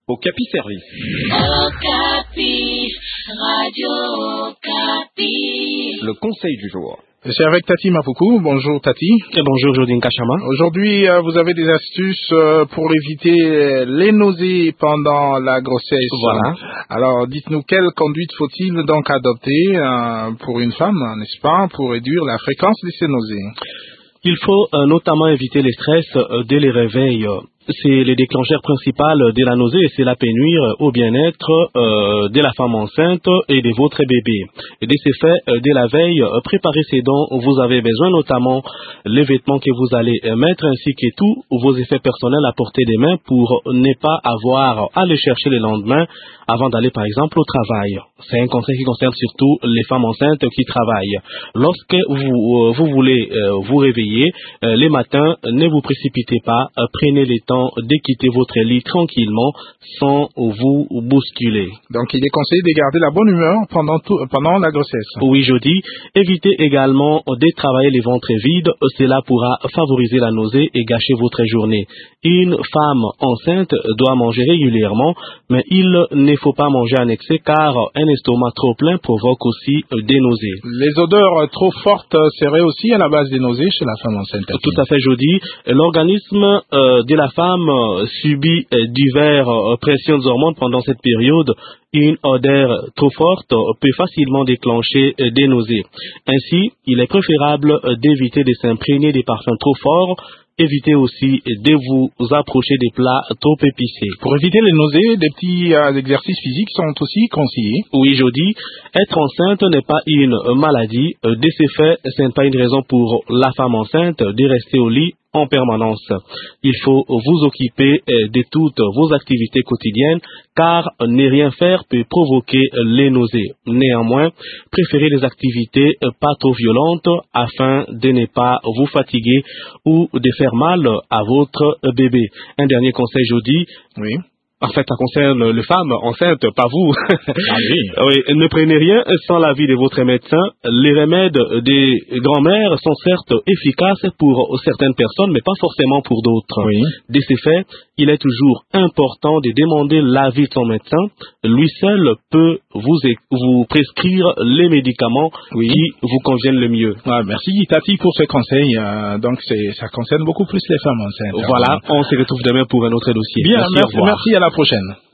Okapi Service. Okapi, Radio Okapi. Le conseil du jour. C'est avec Tati Mapoukou. Bonjour Tati. Et bonjour Jodine Kachama. Aujourd'hui, vous avez des astuces pour éviter les nausées pendant la grossesse. Voilà. Alors, dites-nous, quelle conduite faut-il donc adopter pour une femme, n'est-ce pas, pour réduire la fréquence de ces nausées? Il faut notamment éviter les stress dès les réveils. C'est le déclencheur principal de la nausée et cela peut nuire au bien-être de la femme enceinte et de votre bébé. Et de ces faits, dès la veille, préparez ce dont vous avez besoin, notamment les vêtements que vous allez mettre ainsi que tous vos effets personnels à portée des mains pour ne pas avoir à les chercher le lendemain avant d'aller par exemple au travail. C'est un conseil qui concerne surtout les femmes enceintes qui travaillent. Lorsque vous voulez vous réveiller les matins, ne vous précipitez pas, prenez le temps de quitter votre lit tranquillement sans vous bousculer. Donc il est conseillé de garder la bonne humeur pendant la grossesse. Oui, je dis, évitez également de travailler les ventres vides, cela pourra favoriser la nausée et gâcher votre journée. Une femme enceinte doit manger régulièrement, mais il ne faut pas manger en excès car un estomac trop plein provoque aussi des nausées. Les odeurs trop fortes seraient aussi à la base des nausées chez la femme enceinte. Tout à fait, je dis, l'organisme de la femme subit diverses pressions d'hormones pendant cette période. Une odeur trop forte peut facilement déclencher des nausées. Ainsi, il est préférable d'éviter de s'imprégner des parfums trop forts. Évitez aussi de vous approcher des plats trop épicés. Pour éviter les nausées, des petits exercices physiques sont aussi conseillés. Oui, je dis, être enceinte n'est pas une maladie. De ces faits, ce n'est pas une raison pour la femme enceinte de rester au lit en permanence. Il faut vous occuper de toutes vos activités quotidiennes car ne rien faire peut provoquer les nausées. Néanmoins, préférez les activités pas trop violentes afin de ne pas vous fatiguer ou de faire mal à votre bébé. Un dernier conseil, je dis. Oui. En fait, ça concerne les femmes enceintes, pas vous. Ah oui. Oui, ne prenez rien sans l'avis de votre médecin. Les remèdes des grand-mères sont certes efficaces pour certaines personnes, mais pas forcément pour d'autres. Oui. De ces faits, il est toujours important de demander l'avis de son médecin. Lui seul peut vous prescrire les médicaments qui vous conviennent le mieux. Ah, merci Tati pour ce conseil. Donc ça concerne beaucoup plus les femmes enceintes. Voilà, on se retrouve demain pour un autre dossier. Bien, merci à la prochaine.